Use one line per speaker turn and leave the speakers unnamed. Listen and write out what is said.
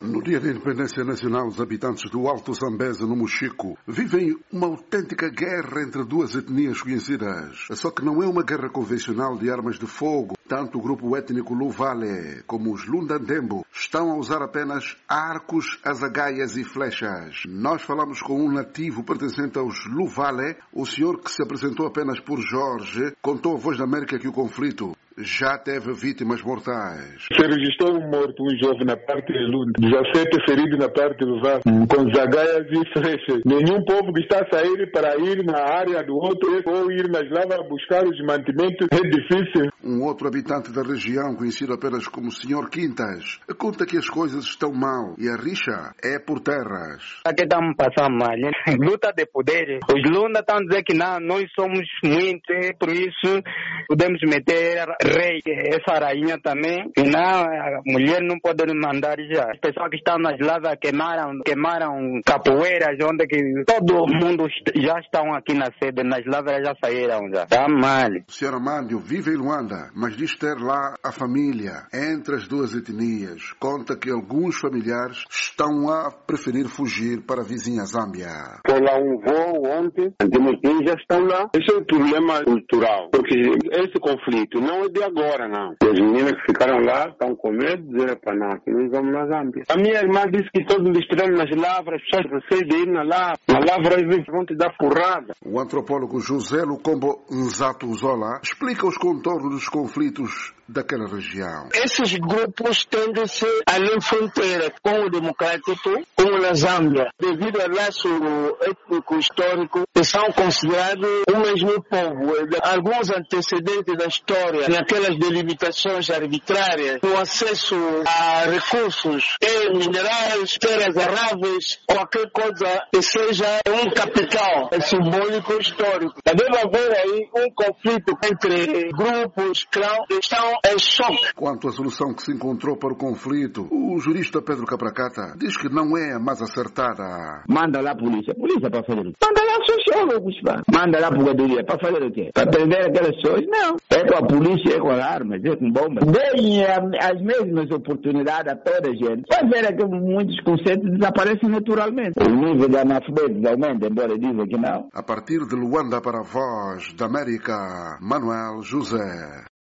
No dia da independência nacional, os habitantes do Alto Zambeze, no Mochico, vivem uma autêntica guerra entre duas etnias conhecidas. Só que não é uma guerra convencional de armas de fogo. Tanto o grupo étnico Luvale como os Lundandembo estão a usar apenas arcos, azagaias e flechas. Nós falamos com um nativo pertencente aos Luvale. O senhor, que se apresentou apenas por Jorge, contou à Voz da América que o conflito já teve vítimas mortais.
Se registrou um morto, um jovem na parte de Lunda, 17 feridos na parte do Vale, com zagaias e flechas. Nenhum povo que está a sair para ir na área do outro ou ir nas lavas buscar os mantimentos é difícil.
Um outro habitante da região, conhecido apenas como Sr. Quintas, conta que as coisas estão mal e a rixa é por terras.
Aqui estamos passando mal, né? Luta de poder. Os Lunda estão dizendo que não, nós somos muitos, por isso podemos meter rei, essa rainha também, e não, a mulher não pode mandar já. As pessoas que estão nas lavas queimaram capoeiras, onde que todo mundo já estão aqui na sede, nas lavas já saíram já. Está mal.
O Sr. Amandio vive em Luanda, mas diz ter lá a família entre as duas etnias. Conta que alguns familiares estão a preferir fugir para a vizinha Zâmbia.
Foi lá um voo ontem, já estão lá. Esse é um problema cultural, porque esse conflito não é de agora, não. As meninas que ficaram lá estão com medo de dizer para nós que nós vamos na Zâmbia. A minha irmã disse que todos os estranhos nas lavras, as pessoas recebem de ir na lavra e vão te dar porrada.
O antropólogo José Lukombo Nzato Zola explica os contornos dos conflitos daquela região.
Esses grupos tendem-se além fronteira com o democrático, como na Zâmbia, devido ao laço étnico histórico, que são considerados o mesmo povo. Alguns antecedentes da história, naquelas delimitações arbitrárias, no acesso a recursos, minerais, terras aráveis, qualquer coisa que seja um capital simbólico histórico. Deve haver aí um conflito entre grupos, clãs, que estão em choque.
Quanto à solução que se encontrou para o conflito, o jurista Pedro Capracata diz que não é a mais acertada.
Manda lá a polícia para fazer o quê? Manda lá sociólogos, pá. Manda lá a procuradoria para fazer o quê? Para prender aquelas pessoas? Não. É com a polícia, é com armas, é com bombas. Deem as mesmas oportunidades a toda a gente. Vai ver que muitos conceitos desaparecem naturalmente. O nível de analfabetos aumenta, embora dizem que não.
A partir de Luanda para a Voz da América, Manuel José.